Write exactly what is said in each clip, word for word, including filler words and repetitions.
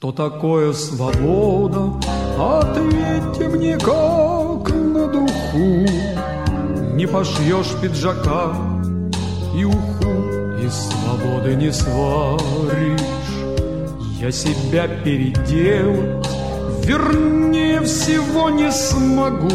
Что такое свобода? Ответьте мне, как на духу. Не пошьешь пиджака и уху, из свободы не сваришь. Я себя переделать, вернее всего, не смогу.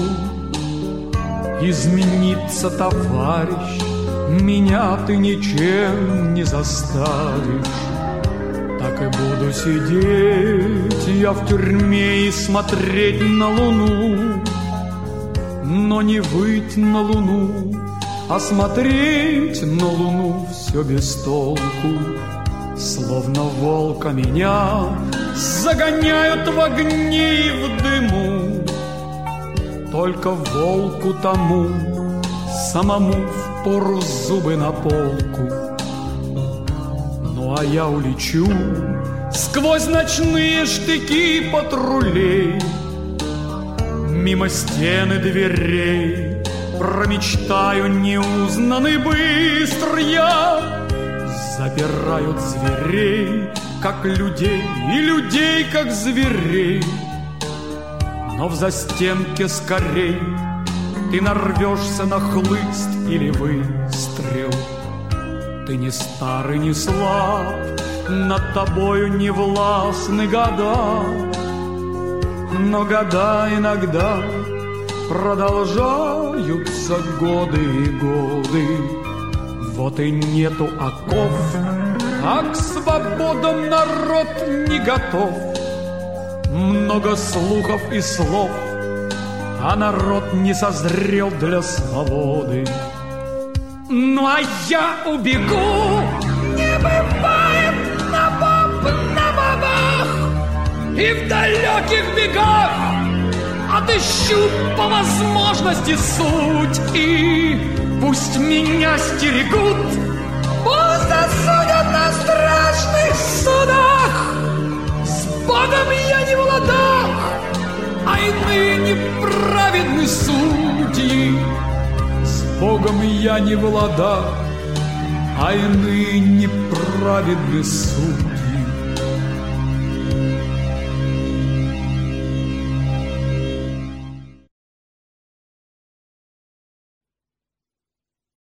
Измениться, товарищ, меня ты ничем не заставишь. Так и буду сидеть я в тюрьме и смотреть на луну, но не выть на луну, а смотреть на луну все без толку. Словно волка меня загоняют в огне и в дыму. Только волку тому самому впору зубы на полку. Ну а я улечу сквозь ночные штыки патрулей, мимо стен и дверей, промечтаю неузнанный быстр я. Запирают зверей, как людей, и людей, как зверей. Но в застенке скорей ты нарвешься на хлыст или выстрел. Ты не стар и не слаб, над тобою не властны года, но года иногда продолжаются годы и годы. Вот и нету оков, а к свободам народ не готов. Много слухов и слов, а народ не созрел для свободы. Ну а я убегу, не бывает на баб, на бабах, и в далеких бегах отыщу по возможности суть. И пусть меня стерегут, пусть осудят на страшных судах. С Богом я не в ладах, а иные неправедны судьи. С Богом я не в ладах, а иные неправедны судьи.